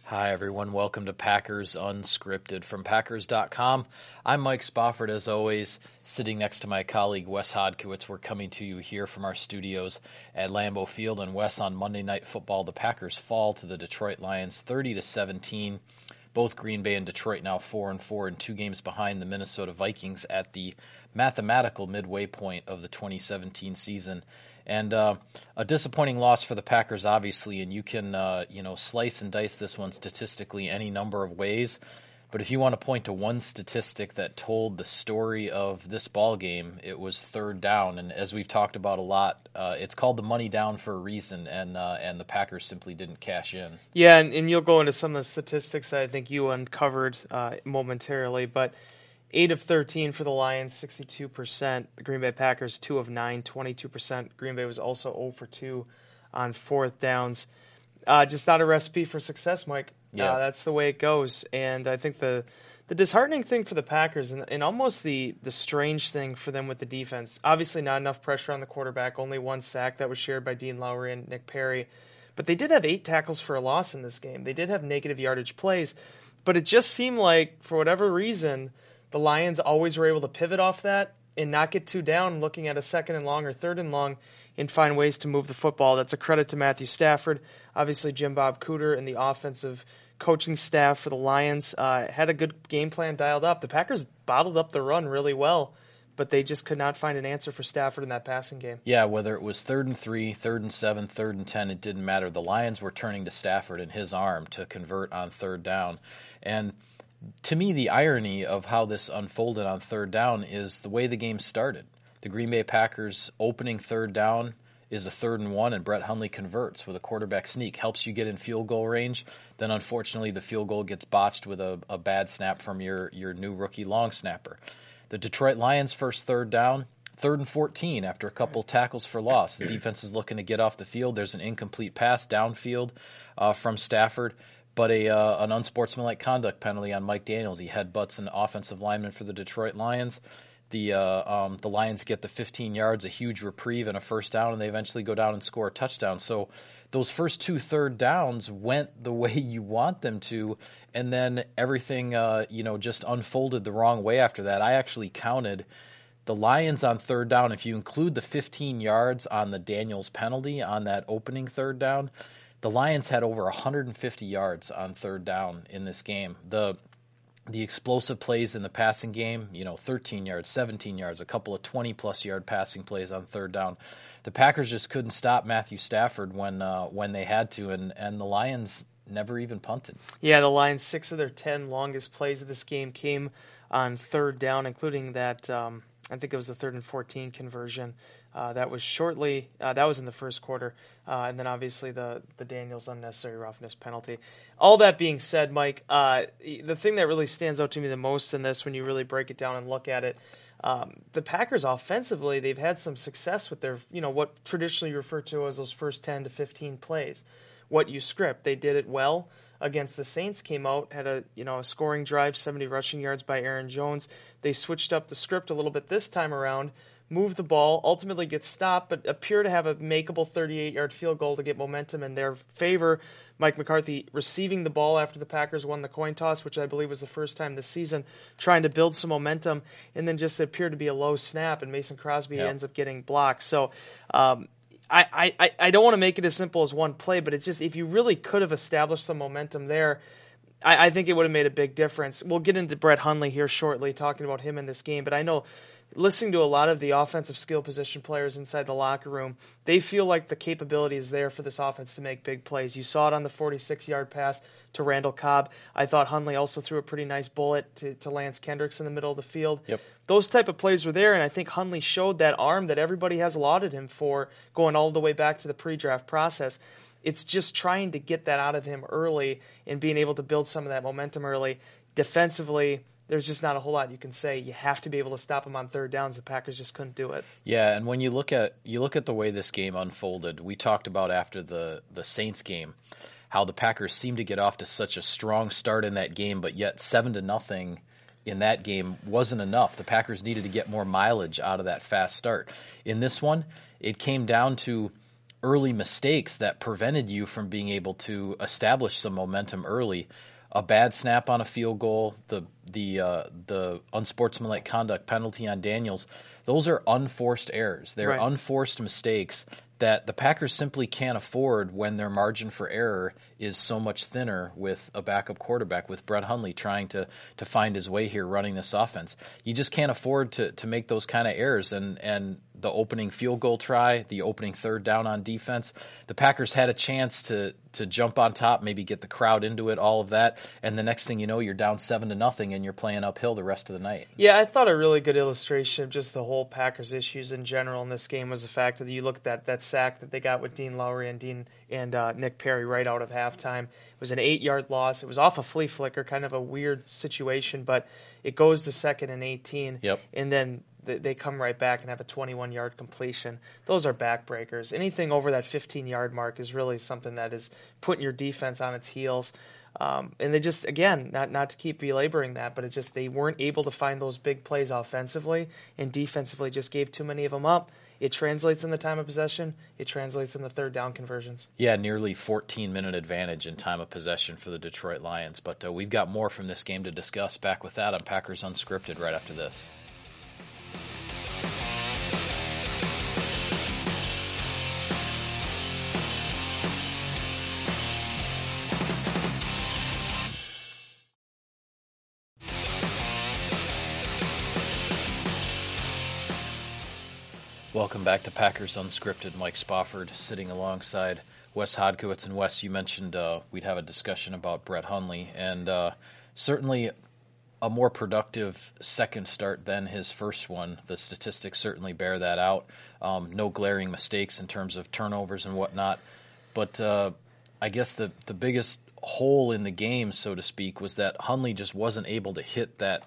Hi, everyone. Welcome to Packers Unscripted from Packers.com. I'm Mike Spofford, as always, sitting next to my colleague Wes Hodkiewicz. We're coming to you here from our studios at Lambeau Field. And Wes, on Monday Night Football, the Packers fall to the Detroit Lions 30-17. Both Green Bay and Detroit now 4-4 and 2 games behind the Minnesota Vikings at the mathematical midway point of the 2017 season. And a disappointing loss for the Packers, obviously, and you can slice and dice this one statistically any number of ways. But if you want to point to one statistic that told the story of this ball game, it was third down. And as we've talked about a lot, it's called the money down for a reason, and the Packers simply didn't cash in. Yeah, and you'll go into some of the statistics that I think you uncovered momentarily, but 8 of 13 for the Lions, 62%. The Green Bay Packers, 2 of 9, 22%. Green Bay was also 0 for 2 on fourth downs. Just not a recipe for success, Mike. Yeah. That's the way it goes. And I think the disheartening thing for the Packers, and almost the strange thing for them with the defense, obviously not enough pressure on the quarterback, only one sack that was shared by Dean Lowry and Nick Perry. But they did have 8 tackles for a loss in this game. They did have negative yardage plays. But it just seemed like, for whatever reason, the Lions always were able to pivot off that and not get too down looking at a second and long or third and long and find ways to move the football. That's a credit to Matthew Stafford. Obviously, Jim Bob Cooter and the offensive coaching staff for the Lions had a good game plan dialed up. The Packers bottled up the run really well, but they just could not find an answer for Stafford in that passing game. Yeah, whether it was 3rd and 3, 3rd and 7, 3rd and 10, it didn't matter. The Lions were turning to Stafford and his arm to convert on third down. And to me, the irony of how this unfolded on third down is the way the game started. The Green Bay Packers opening third down is a 3rd and 1, and Brett Hundley converts with a quarterback sneak, helps you get in field goal range. Then, unfortunately, the field goal gets botched with a bad snap from your new rookie long snapper. The Detroit Lions' first third down, 3rd and 14 after a couple tackles for loss. The defense is looking to get off the field. There's an incomplete pass downfield from Stafford, but an unsportsmanlike conduct penalty on Mike Daniels. He headbutts an offensive lineman for the Detroit Lions. The Lions get the 15 yards, a huge reprieve, and a first down, and they eventually go down and score a touchdown. So those first 2 third downs went the way you want them to, and then everything just unfolded the wrong way after that. I actually counted the Lions on third down. If you include the 15 yards on the Daniels penalty on that opening third down, the Lions had over 150 yards on third down in this game. The explosive plays in the passing game, 13 yards, 17 yards, a couple of 20-plus yard passing plays on third down. The Packers just couldn't stop Matthew Stafford when they had to, and the Lions never even punted. Yeah, the Lions, 6 of their 10 longest plays of this game came on third down, including that, I think it was the 3rd and 14 conversion. That was that was in the first quarter. And then obviously the Daniels unnecessary roughness penalty. All that being said, Mike, the thing that really stands out to me the most in this, when you really break it down and look at it, the Packers offensively, they've had some success with their, what traditionally you refer to as those first 10 to 15 plays. What you script. They did it well against the Saints, came out, had a scoring drive, 70 rushing yards by Aaron Jones. They switched up the script a little bit this time around, moved the ball, ultimately get stopped, but appear to have a makeable 38-yard field goal to get momentum in their favor. Mike McCarthy receiving the ball after the Packers won the coin toss, which I believe was the first time this season, trying to build some momentum, and then just appeared to be a low snap, and Mason Crosby ends up getting blocked. So I don't want to make it as simple as one play, but it's just, if you really could have established some momentum there, I think it would have made a big difference. We'll get into Brett Hundley here shortly, talking about him in this game, but I know listening to a lot of the offensive skill position players inside the locker room, they feel like the capability is there for this offense to make big plays. You saw it on the 46-yard pass to Randall Cobb. I thought Hundley also threw a pretty nice bullet to Lance Kendricks in the middle of the field. Yep. Those type of plays were there, and I think Hundley showed that arm that everybody has lauded him for going all the way back to the pre-draft process. It's just trying to get that out of him early and being able to build some of that momentum early. Defensively, there's just not a whole lot you can say. You have to be able to stop him on third downs. The Packers just couldn't do it. Yeah, and when you look at the way this game unfolded, we talked about after the Saints game how the Packers seemed to get off to such a strong start in that game, but yet 7-0 in that game wasn't enough. The Packers needed to get more mileage out of that fast start. In this one, it came down to early mistakes that prevented you from being able to establish some momentum early. A bad snap on a field goal, the unsportsmanlike conduct penalty on Daniels, those are unforced errors. They're Right. unforced mistakes that the Packers simply can't afford when their margin for error is so much thinner with a backup quarterback, with Brett Hundley trying to find his way here running this offense. You just can't afford to make those kind of errors. And the opening field goal try, the opening third down on defense, the Packers had a chance to jump on top, maybe get the crowd into it, all of that, and the next thing you know, you're down 7-0 and you're playing uphill the rest of the night. Yeah, I thought a really good illustration of just the whole Packers issues in general in this game was the fact that you looked at that sack that they got with Dean Lowry and Nick Perry right out of halftime. It was an 8-yard loss. It was off a flea flicker, kind of a weird situation, but it goes to 2nd and 18. Yep. And then they come right back and have a 21-yard completion. Those are backbreakers. Anything over that 15-yard mark is really something that is putting your defense on its heels. And they just, again, not to keep belaboring that, but it's just they weren't able to find those big plays offensively, and defensively just gave too many of them up. It translates in the time of possession. It translates in the third down conversions. Yeah, nearly 14-minute advantage in time of possession for the Detroit Lions. But we've got more from this game to discuss. Back with that on Packers Unscripted right after this. Welcome back to Packers Unscripted. Mike Spofford sitting alongside Wes Hodkiewicz. And Wes, you mentioned we'd have a discussion about Brett Hundley, and certainly a more productive second start than his first one. The statistics certainly bear that out. No glaring mistakes in terms of turnovers and whatnot. But I guess the biggest hole in the game, so to speak, was that Hundley just wasn't able to hit that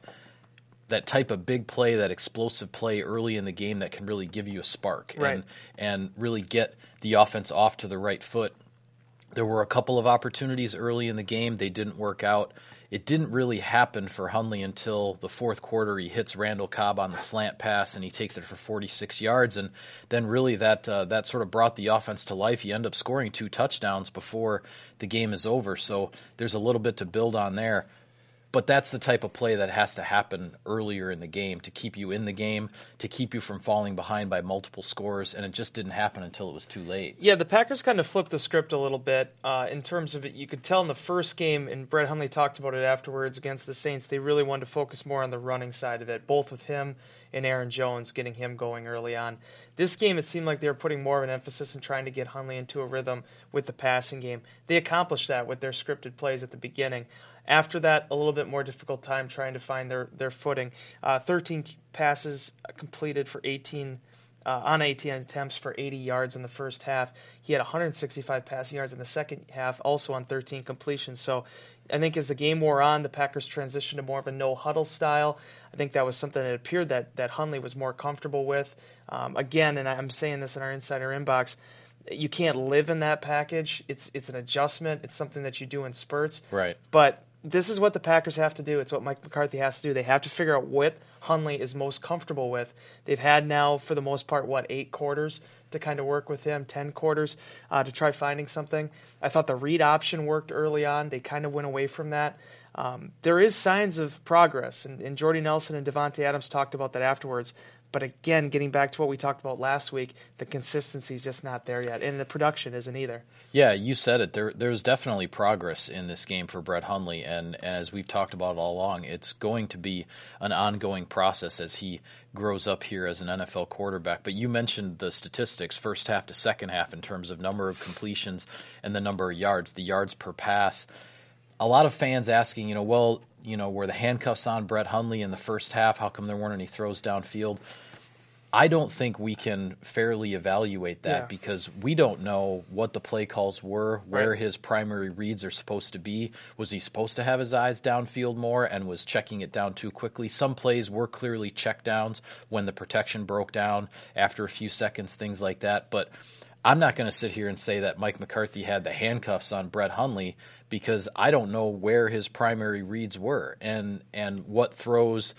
type of big play, that explosive play early in the game that can really give you a spark, right, and really get the offense off to the right foot. There were a couple of opportunities early in the game. They didn't work out. It didn't really happen for Hundley until the fourth quarter. He hits Randall Cobb on the slant pass, and he takes it for 46 yards. And then really that sort of brought the offense to life. He ended up scoring 2 touchdowns before the game is over. So there's a little bit to build on there. But that's the type of play that has to happen earlier in the game to keep you in the game, to keep you from falling behind by multiple scores, and it just didn't happen until it was too late. Yeah, the Packers kind of flipped the script a little bit in terms of it. You could tell in the first game, and Brett Hundley talked about it afterwards against the Saints, they really wanted to focus more on the running side of it, both with him and Aaron Jones, getting him going early on. This game, it seemed like they were putting more of an emphasis in trying to get Hundley into a rhythm with the passing game. They accomplished that with their scripted plays at the beginning. After that, a little bit more difficult time trying to find their footing. 13 passes completed for 18 attempts for 80 yards in the first half. He had 165 passing yards in the second half, also on 13 completions. So I think as the game wore on, the Packers transitioned to more of a no-huddle style. I think that was something that appeared that Hundley was more comfortable with. Again, and I'm saying this in our insider inbox, you can't live in that package. It's an adjustment. It's something that you do in spurts. Right. But this is what the Packers have to do. It's what Mike McCarthy has to do. They have to figure out what Hundley is most comfortable with. They've had now, for the most part, 8 quarters to kind of work with him, 10 quarters to try finding something. I thought the read option worked early on. They kind of went away from that. There is signs of progress, and Jordy Nelson and Devontae Adams talked about that afterwards. But again, getting back to what we talked about last week, the consistency is just not there yet, and the production isn't either. Yeah, you said it. There's definitely progress in this game for Brett Hundley, and as we've talked about all along, it's going to be an ongoing process as he grows up here as an NFL quarterback. But you mentioned the statistics, first half to second half, in terms of number of completions and the number of yards, the yards per pass. A lot of fans asking, were the handcuffs on Brett Hundley in the first half? How come there weren't any throws downfield? I don't think we can fairly evaluate that because we don't know what the play calls were, where his primary reads are supposed to be. Was he supposed to have his eyes downfield more and was checking it down too quickly? Some plays were clearly check downs when the protection broke down after a few seconds, things like that. But I'm not going to sit here and say that Mike McCarthy had the handcuffs on Brett Hundley because I don't know where his primary reads were and what throws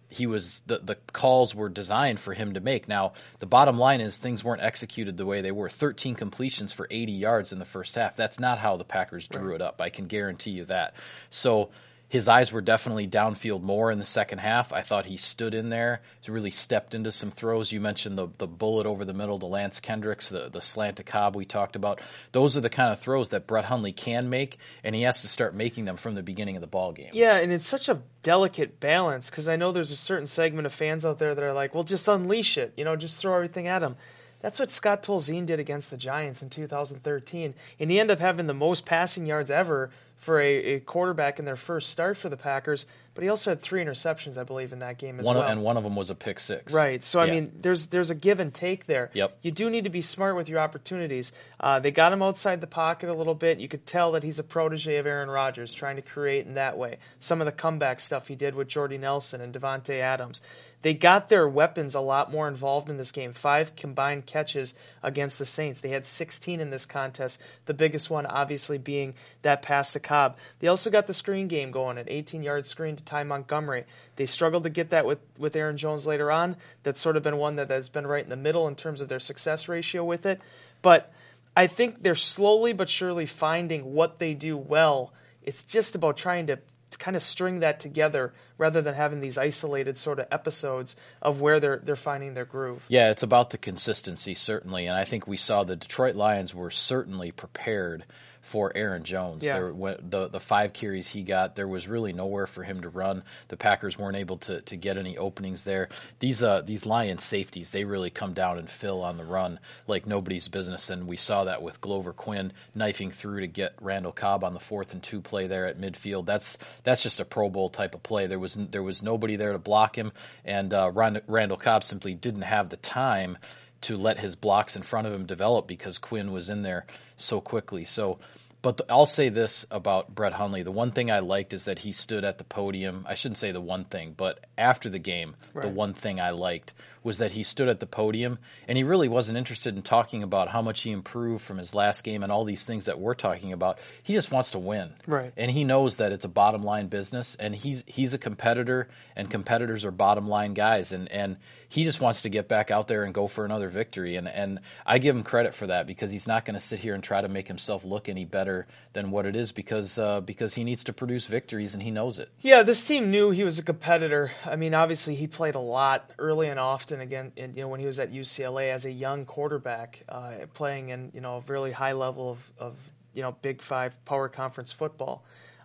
the calls were designed for him to make. Now, the bottom line is things weren't executed the way they were. 13 completions for 80 yards in the first half. That's not how the Packers drew it up. I can guarantee you that. So his eyes were definitely downfield more in the second half. I thought he stood in there. He really stepped into some throws. You mentioned the bullet over the middle to Lance Kendricks, the slant to Cobb we talked about. Those are the kind of throws that Brett Hundley can make, and he has to start making them from the beginning of the ball game. Yeah, and it's such a delicate balance because I know there's a certain segment of fans out there that are like, well, just unleash it. Just throw everything at him. That's what Scott Tolzien did against the Giants in 2013, and he ended up having the most passing yards ever for a quarterback in their first start for the Packers, but he also had 3 interceptions, I believe, in that game as well. And one of them was a pick six. Right. So, I mean, there's a give and take there. Yep. You do need to be smart with your opportunities. They got him outside the pocket a little bit. You could tell that he's a protege of Aaron Rodgers, trying to create in that way. Some of the comeback stuff he did with Jordy Nelson and Devontae Adams. They got their weapons a lot more involved in this game. 5 combined catches against the Saints. They had 16 in this contest, the biggest one obviously being that pass to Cobb. They also got the screen game going, an 18-yard screen to Ty Montgomery. They struggled to get that with Aaron Jones later on. That's sort of been one that has been right in the middle in terms of their success ratio with it. But I think they're slowly but surely finding what they do well. It's just about trying to kind of string that together rather than having these isolated sort of episodes of where they're finding their groove. Yeah, it's about the consistency, certainly, and I think we saw the Detroit Lions were certainly prepared for Aaron Jones. Yeah. The 5 carries he got, there was really nowhere for him to run. The Packers weren't able to get any openings there. These Lions safeties, they really come down and fill on the run like nobody's business, and we saw that with Glover Quinn knifing through to get Randall Cobb on the 4th and 2 play there at midfield. That's just a Pro Bowl type of play. There was nobody there to block him, and Randall Cobb simply didn't have the time to let his blocks in front of him develop because Quinn was in there so quickly. But I'll say this about Brett Hundley. The one thing I liked is that he stood at the podium. I shouldn't say the one thing, but after the game, right. The one thing I liked was that he stood at the podium, and he really wasn't interested in talking about how much he improved from his last game and all these things that we're talking about. He just wants to win. Right. And he knows that it's a bottom-line business, and he's a competitor, and competitors are bottom-line guys, and he just wants to get back out there and go for another victory. And I give him credit for that because he's not going to sit here and try to make himself look any better than what it is because he needs to produce victories, and he knows it. Yeah, this team knew he was a competitor. I mean, obviously he played a lot early and often again, when he was at UCLA as a young quarterback, playing in a really high level of Big 5 power conference football.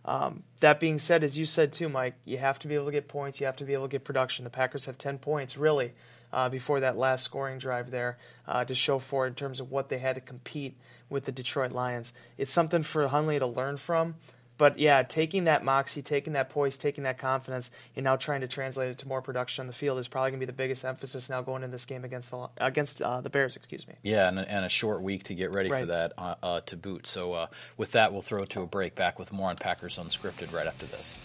That being said, as you said too, Mike, you have to be able to get points. You have to be able to get production. The Packers have 10 points, really, before that last scoring drive there to show for it in terms of what they had to compete with the Detroit Lions. It's something for Hundley to learn from. But, yeah, taking that moxie, taking that poise, taking that confidence, and now trying to translate it to more production on the field is probably going to be the biggest emphasis now going into this game against the Bears. Yeah, and a short week to get ready for that to boot. So with that, we'll throw it to a break. Back with more on Packers Unscripted right after this.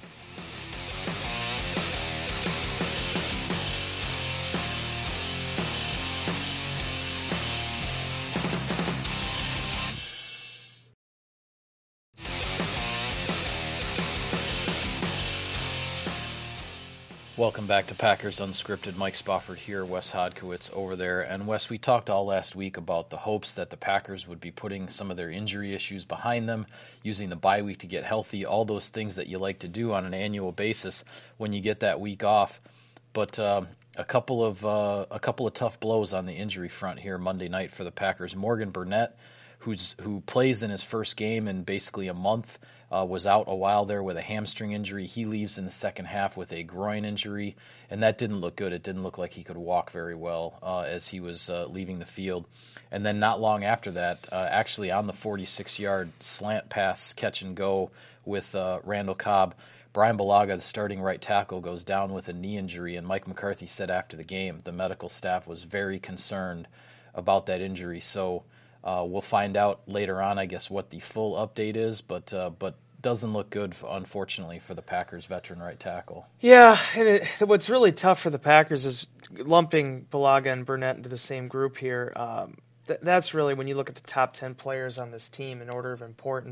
Welcome back to Packers Unscripted. Mike Spofford here, Wes Hodkiewicz over there. And Wes, we talked all last week about the hopes that the Packers would be putting some of their injury issues behind them, using the bye week to get healthy, all those things that you like to do on an annual basis when you get that week off. But a couple of tough blows on the injury front here Monday night for the Packers. Morgan Burnett, who plays in his first game in basically a month, was out a while there with a hamstring injury. He leaves in the second half with a groin injury, and that didn't look good. It didn't look like he could walk very well as he was leaving the field. And then not long after that, actually on the 46-yard slant pass catch and go with Randall Cobb, Brian Bulaga, the starting right tackle, goes down with a knee injury, and Mike McCarthy said after the game the medical staff was very concerned about that injury. So we'll find out later on, I guess, what the full update is, but doesn't look good, unfortunately, for the Packers' veteran right tackle. Yeah, and what's really tough for the Packers is lumping Bulaga and Burnett into the same group here. That's really, when you look at the top 10 players on this team in order of importance,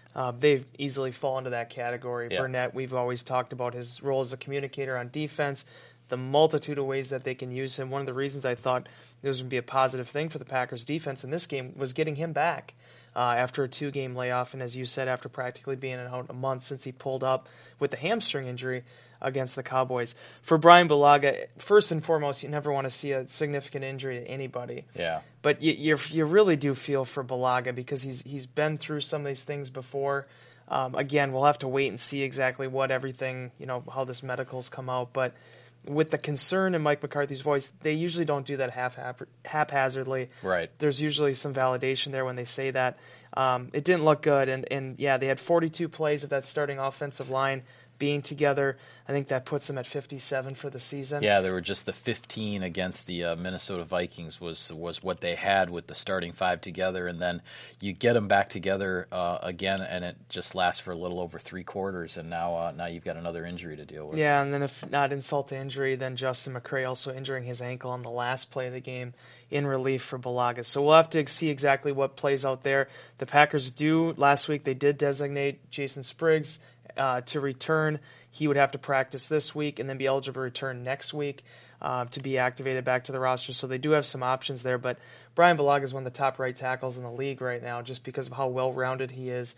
They easily fall into that category. Yeah. Burnett, we've always talked about his role as a communicator on defense, the multitude of ways that they can use him. One of the reasons I thought this would be a positive thing for the Packers defense in this game was getting him back after a 2-game layoff, and as you said, after practically being out a month since he pulled up with the hamstring injury against the Cowboys. For Brian Bulaga, first and foremost, you never want to see a significant injury to anybody. Yeah. But you really do feel for Bulaga because he's been through some of these things before. Again, we'll have to wait and see exactly what everything, how this medicals come out. But with the concern in Mike McCarthy's voice, they usually don't do that haphazardly. Right. There's usually some validation there when they say that. It didn't look good, and they had 42 plays of that starting offensive line being together. I think that puts them at 57 for the season. Yeah, there were just the 15 against the Minnesota Vikings was what they had with the starting 5 together, and then you get them back together again, and it just lasts for a little over 3 quarters, and now you've got another injury to deal with. Yeah, and then if not insult to injury, then Justin McCray also injuring his ankle on the last play of the game in relief for Bulaga. So we'll have to see exactly what plays out there. The Packers last week they did designate Jason Spriggs to return. He would have to practice this week and then be eligible to return next week to be activated back to the roster. So they do have some options there. But Brian Bulaga is one of the top right tackles in the league right now just because of how well-rounded he is.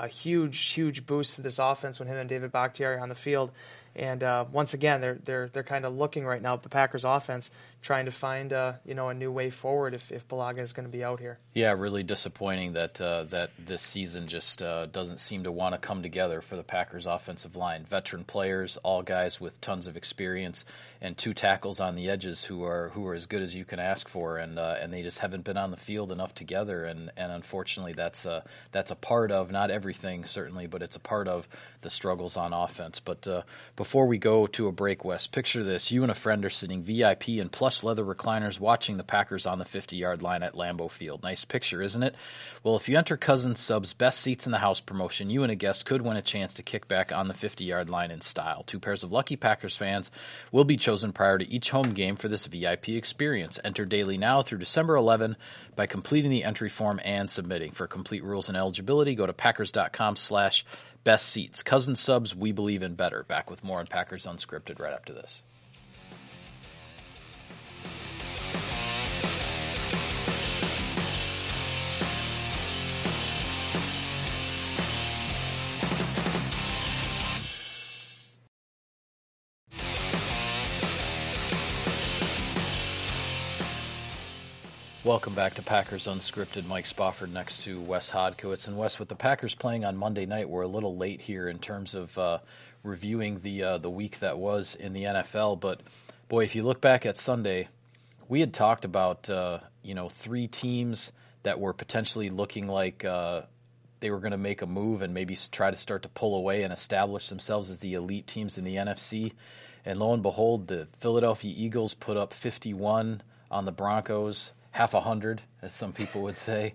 Huge boost to this offense when him and David Bakhtiari are on the field. And once again, they're kind of looking right now at the Packers offense, trying to find a new way forward if Bulaga is going to be out here. Yeah, really disappointing that this season just doesn't seem to want to come together for the Packers offensive line. Veteran players, all guys with tons of experience, and 2 tackles on the edges who are as good as you can ask for, and they just haven't been on the field enough together. And unfortunately, that's a part of, not everything certainly, but it's a part of the struggles on offense. But before we go to a break, Wes, picture this. You and a friend are sitting VIP in plush leather recliners watching the Packers on the 50-yard line at Lambeau Field. Nice picture, isn't it? Well, if you enter Cousins Sub's Best Seats in the House promotion, you and a guest could win a chance to kick back on the 50-yard line in style. 2 pairs of lucky Packers fans will be chosen prior to each home game for this VIP experience. Enter daily now through December 11 by completing the entry form and submitting. For complete rules and eligibility, go to packers.com/best seats. Cousins Subs, we believe in better. Back with more on Packers Unscripted right after this. Welcome back to Packers Unscripted. Mike Spofford next to Wes Hodkiewicz. And Wes, with the Packers playing on Monday night, we're a little late here in terms of reviewing the week that was in the NFL. But, boy, if you look back at Sunday, we had talked about 3 teams that were potentially looking like they were going to make a move and maybe try to start to pull away and establish themselves as the elite teams in the NFC. And lo and behold, the Philadelphia Eagles put up 51 on the Broncos. Half 100, as some people would say.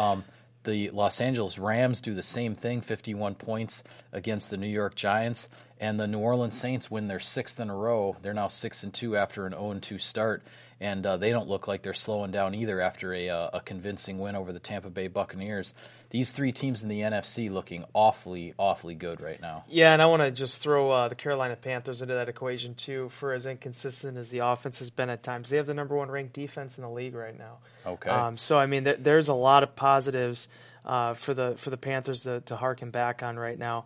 The Los Angeles Rams do the same thing, 51 points against the New York Giants. And the New Orleans Saints win their 6th in a row. They're now 6-2 after an 0-2 start. And they don't look like they're slowing down either after a convincing win over the Tampa Bay Buccaneers. These 3 teams in the NFC looking awfully, awfully good right now. Yeah, and I want to just throw the Carolina Panthers into that equation, too, for as inconsistent as the offense has been at times. They have the number 1 ranked defense in the league right now. Okay. So, I mean, there's a lot of positives for the Panthers to harken back on right now.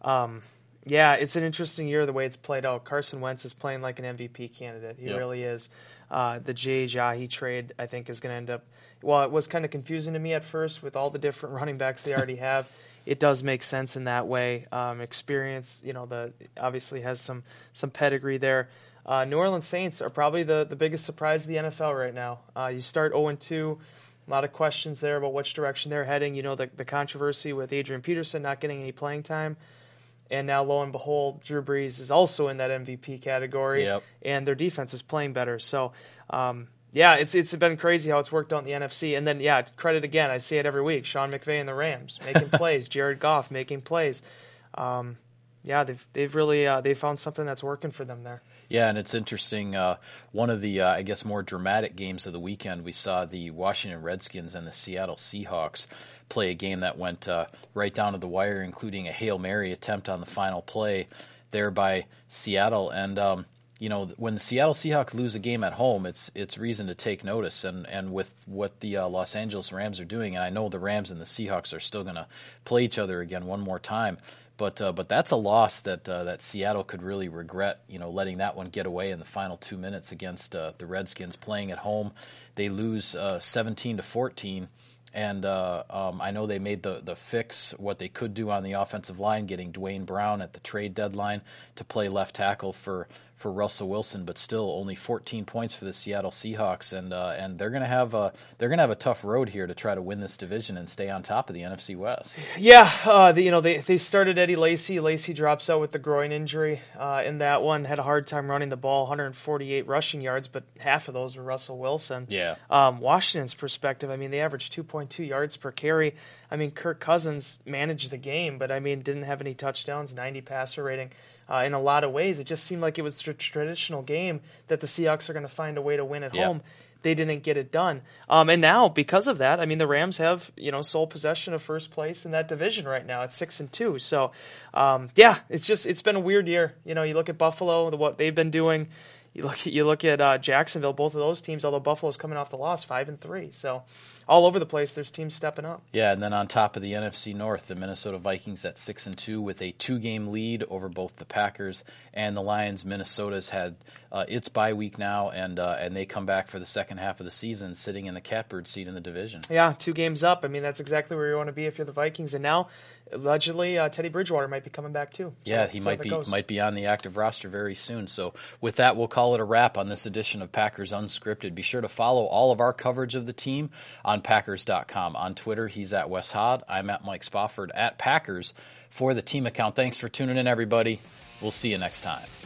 Yeah, it's an interesting year the way it's played out. Carson Wentz is playing like an MVP candidate. He really is. The Jay Ajayi trade, I think, is going to end up. Well, it was kind of confusing to me at first with all the different running backs they already have. It does make sense in that way. Experience, obviously has some pedigree there. New Orleans Saints are probably the biggest surprise of the NFL right now. You start 0-2. A lot of questions there about which direction they're heading. The controversy with Adrian Peterson not getting any playing time. And now, lo and behold, Drew Brees is also in that MVP category, and their defense is playing better. So, it's been crazy how it's worked out in the NFC. And then, credit again, I say it every week, Sean McVay and the Rams making plays, Jared Goff making plays. They've really they found something that's working for them there. Yeah, and it's interesting. One of the, more dramatic games of the weekend, we saw the Washington Redskins and the Seattle Seahawks play a game that went right down to the wire, including a Hail Mary attempt on the final play there by Seattle. And when the Seattle Seahawks lose a game at home, it's reason to take notice. And with what the Los Angeles Rams are doing, and I know the Rams and the Seahawks are still going to play each other again one more time, but that's a loss that Seattle could really regret, letting that one get away in the final 2 minutes against the Redskins playing at home. They lose 17-14. And I know they made the fix, what they could do on the offensive line, getting Dwayne Brown at the trade deadline to play left tackle for Russell Wilson, but still only 14 points for the Seattle Seahawks, and they're gonna have a tough road here to try to win this division and stay on top of the NFC West. Yeah, they started Eddie Lacy. Lacy drops out with the groin injury in that one. Had a hard time running the ball, 148 rushing yards, but half of those were Russell Wilson. Yeah. Washington's perspective, they averaged 2.2 yards per carry. Kirk Cousins managed the game, but didn't have any touchdowns, 90 passer rating. In a lot of ways, it just seemed like it was a traditional game that the Seahawks are going to find a way to win at home. They didn't get it done. And now, because of that, the Rams have, sole possession of first place in that division right now at 6-2. So, it's been a weird year. You look at Buffalo, what they've been doing. You look at Jacksonville, both of those teams, although Buffalo's coming off the loss, 5-3. So all over the place, there's teams stepping up. Yeah, and then on top of the NFC North, the Minnesota Vikings at 6-2 with a 2-game lead over both the Packers and the Lions. Minnesota's had its bye week now, and they come back for the second half of the season, sitting in the catbird seat in the division. Yeah, 2 games up. That's exactly where you want to be if you're the Vikings. And now, allegedly, Teddy Bridgewater might be coming back too. So yeah, he might be on the active roster very soon. So with that, we'll call it a wrap on this edition of Packers Unscripted. Be sure to follow all of our coverage of the team on Packers.com. On Twitter, he's at Wes Hod. I'm at Mike Spofford at Packers for the team account. Thanks for tuning in, everybody. We'll see you next time.